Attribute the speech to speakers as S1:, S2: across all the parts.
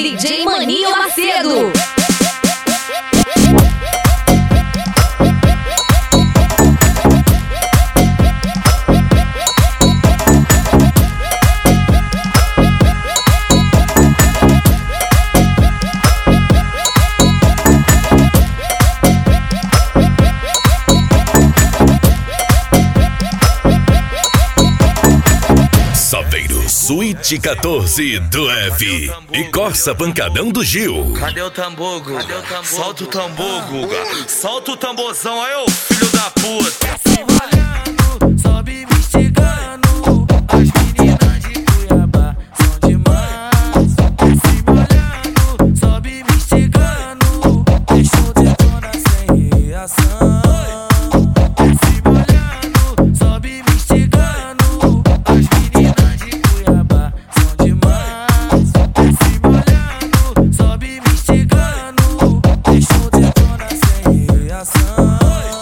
S1: DJ Maninho Macedo.
S2: Saveiro Suíte 14 do F e Corsa Pancadão do Gil.
S3: Cadê o tambor, Guga? Solta o tambor, Guga. Solta o tamborzão aí, ô filho da puta.
S4: Se molhando, sobe me instigando. As meninas de Cuiabá são demais. Se molhando, sobe me instigando. Deixa o detona sem reação. Se molhando, sobe me instigando. As meninas de Cuiabá são demais. Se molhando, sobe me instigando. Deixa o detona sem reação.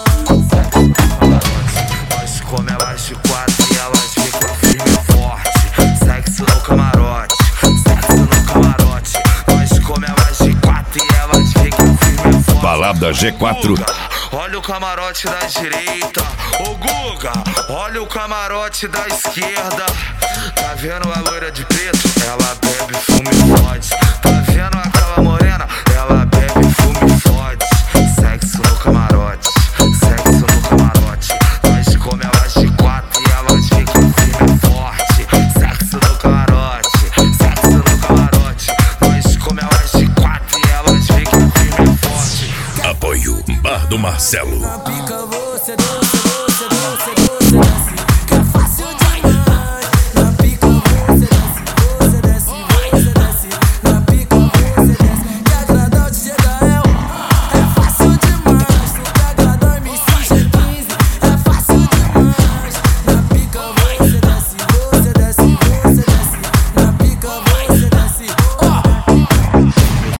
S3: Nós come elas de quatro e elas ficam firme e forte. Sexo no camarote, sexo no camarote. Nós come elas de quatro e elas ficam firme e forte.
S2: Balada G4.
S3: Guga, olha o camarote da direita. Ô Guga, olha o camarote da esquerda. Tá vendo a loira de preto? Ela bebe, fuma e fode. Tá vendo aquela morena? Ela bebe, fuma e fode. Sexo no camarote, sexo no camarote. Nós come elas de quatro e elas ficam firme e forte. Sexo no camarote, sexo no camarote. Nós come elas de quatro e elas ficam firme e forte.
S2: Apoio Bar do Marcelo.
S4: Pica você, doce, doce, doce.